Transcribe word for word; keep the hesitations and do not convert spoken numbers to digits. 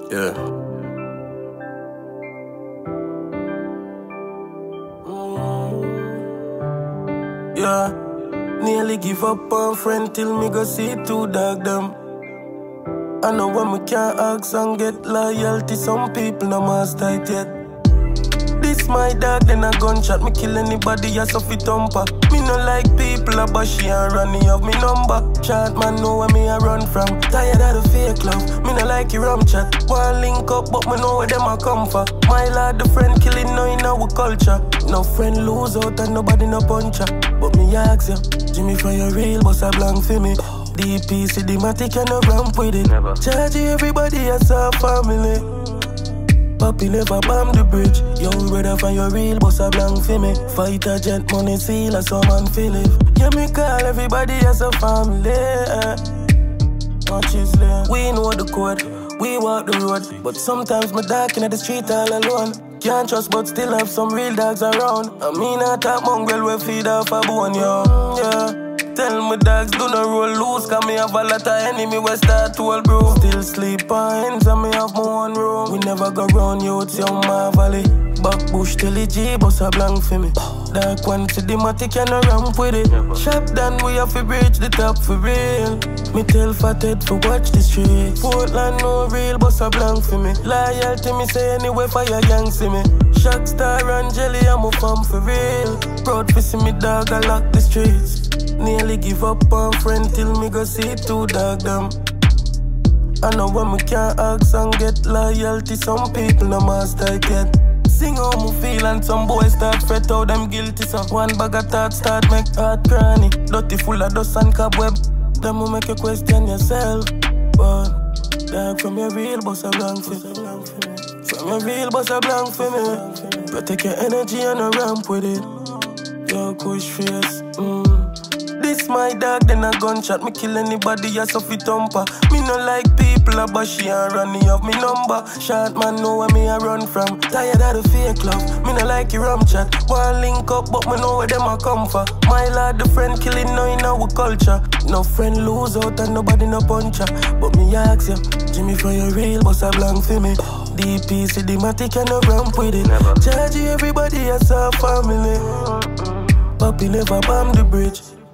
Yeah. Yeah. Nearly give up on friend till me go see two dog them. I know when me can't ask and get loyalty, some people no master it yet. This my dog, then a gunshot, me kill anybody as of it thumper. Me no like people a bashy and running of me number. Short man know where me a run from. Tired of the fake love, me no like your rum chat. One link up, but me know where them a come for. My lad, the friend killing no in our culture. No friend lose out and nobody no puncher. But me ask you, Jimmy for your real, boss a blank for me. D P, cinematic and no ramp with it. Never. Charge everybody as a family. Papi never bomb the bridge. Young brother for your real, boss a blank for me. Fight a jet, money seal, a some man feel it. Yeah, me call everybody as a family. Watch his lane. We know the code, we walk the road. But sometimes me dark in the street all alone. Can't trust but still have some real dogs around. I mean I talk mongrel we feed off a bone, yo. Yeah. Tell me dogs do not roll loose, cause me have a lot of enemy we start to all bro. Still sleep on ends and me have my one room. We never go round you, it's young my valley. Back bush till the G bus a blank for me. Dark one to the matic and a ramp with it. Shop done, we have to reach the top for real. Me tell Fathead for watch the streets. Portland no real, bus a blank for me. Loyalty me say anywhere for your gang see me. Shock star and jelly, I'm a fam for real. Proud to see me dog, I lock the streets. Nearly give up on friend till me go see two dog them. I know when me can't ask and get loyalty, some people no master it yet. Sing how me feel and some boys start fret out them guilty. So one bag of thoughts start make heart cranny. Dirty full of dust and cobweb. Them will make you question yourself. But dog from your real boss a blank for me. From your real boss a blank for me. Protect your energy and a ramp with it. Yo, push face. Mm. This my dog, then a gunshot. Me kill anybody as of it thumper. Me no like people a bashy and running of me number. Short man know where me a run from. Tired of the fake love, me no like your rum chat. One link up, but me know where them a come for. My lad, the friend killing no in our culture. No friend lose out and nobody no puncher. But me ask you, Jimmy for your real, boss a blank for me. D P, cinematic and no ramp with it. Never. Charge everybody as a family. Papi never bomb the bridge.